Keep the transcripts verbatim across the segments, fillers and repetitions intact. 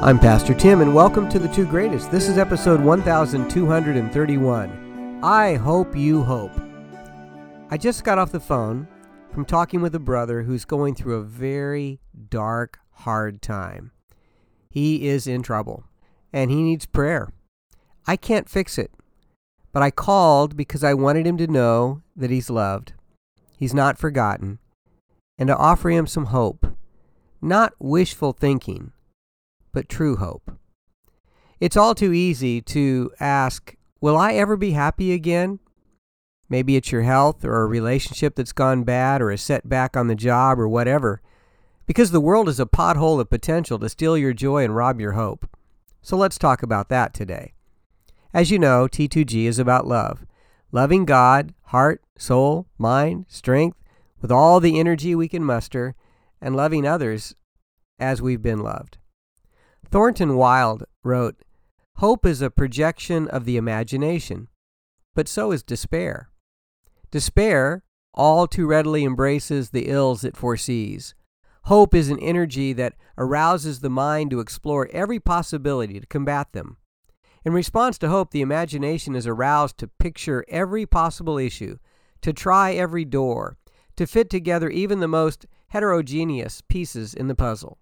I'm Pastor Tim, and welcome to The Two Greatest. This is episode one thousand two hundred thirty-one. I hope you hope. I just got off the phone from talking with a brother who's going through a very dark, hard time. He is in trouble, and he needs prayer. I can't fix it, but I called because I wanted him to know that he's loved, he's not forgotten, and to offer him some hope. Not wishful thinking, but true hope. It's all too easy to ask, will I ever be happy again? Maybe it's your health or a relationship that's gone bad or a setback on the job or whatever, because the world is a pothole of potential to steal your joy and rob your hope. So let's talk about that today. As you know, T two G is about love. Loving God, heart, soul, mind, strength, with all the energy we can muster, and loving others as we've been loved. Thornton Wilde wrote, "Hope is a projection of the imagination, but so is despair. Despair all too readily embraces the ills it foresees. Hope is an energy that arouses the mind to explore every possibility to combat them. In response to hope, the imagination is aroused to picture every possible issue, to try every door, to fit together even the most heterogeneous pieces in the puzzle."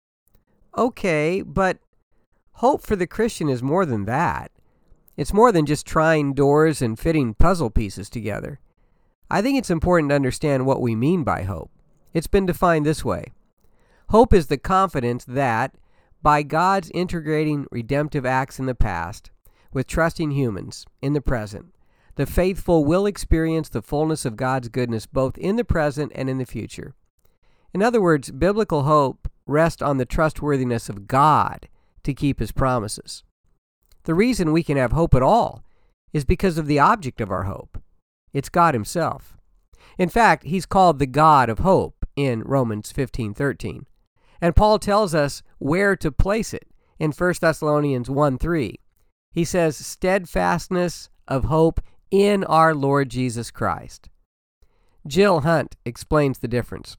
Okay, but hope for the Christian is more than that. It's more than just trying doors and fitting puzzle pieces together. I think it's important to understand what we mean by hope. It's been defined this way. Hope is the confidence that, by God's integrating redemptive acts in the past, with trusting humans in the present, the faithful will experience the fullness of God's goodness both in the present and in the future. In other words, biblical hope rests on the trustworthiness of God to keep His promises. The reason we can have hope at all is because of the object of our hope. It's God Himself. In fact, He's called the God of hope in Romans fifteen thirteen. And Paul tells us where to place it in First Thessalonians one three. He says, steadfastness of hope in our Lord Jesus Christ. Jill Hunt explains the difference.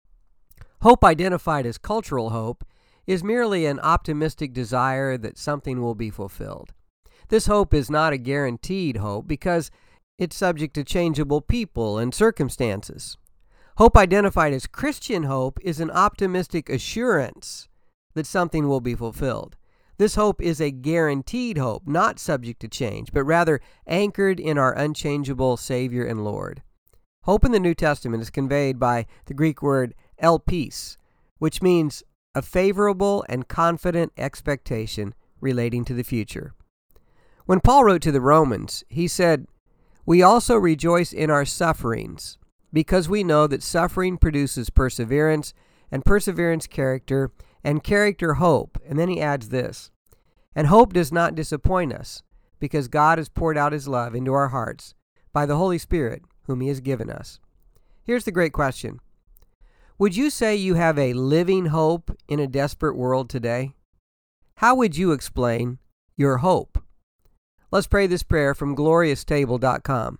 Hope identified as cultural hope is merely an optimistic desire that something will be fulfilled. This hope is not a guaranteed hope because it's subject to changeable people and circumstances. Hope identified as Christian hope is an optimistic assurance that something will be fulfilled. This hope is a guaranteed hope, not subject to change, but rather anchored in our unchangeable Savior and Lord. Hope in the New Testament is conveyed by the Greek word elpis, which means a favorable and confident expectation relating to the future. When Paul wrote to the Romans, he said, "We also rejoice in our sufferings, because we know that suffering produces perseverance, and perseverance character, and character hope." And then he adds this, "And hope does not disappoint us, because God has poured out His love into our hearts by the Holy Spirit, whom He has given us." Here's the great question. Would you say you have a living hope in a desperate world today? How would you explain your hope? Let's pray this prayer from glorious table dot com.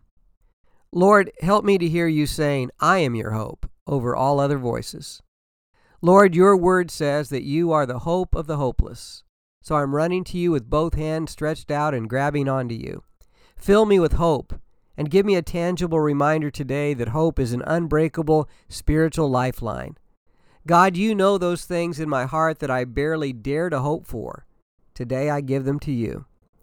Lord, help me to hear You saying, "I am your hope," over all other voices. Lord, Your word says that You are the hope of the hopeless. So I'm running to You with both hands stretched out and grabbing onto You. Fill me with hope and give me a tangible reminder today that hope is an unbreakable spiritual lifeline. God, You know those things in my heart that I barely dare to hope for. Today I give them to You.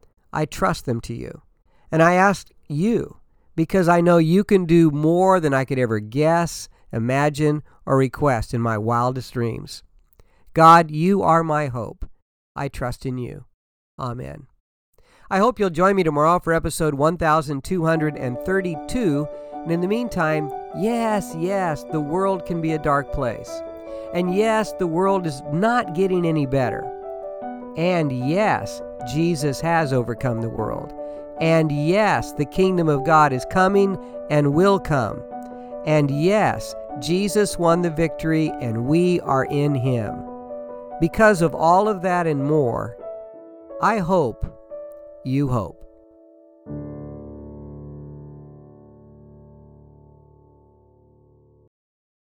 I trust them to You. And I ask You, because I know You can do more than I could ever guess, imagine, or request in my wildest dreams. God, You are my hope. I trust in You. Amen. I hope you'll join me tomorrow for episode one thousand two hundred thirty-two. And in the meantime, yes, yes, the world can be a dark place. And yes, the world is not getting any better. And yes, Jesus has overcome the world. And yes, the kingdom of God is coming and will come. And yes, Jesus won the victory and we are in Him. Because of all of that and more, I hope you hope.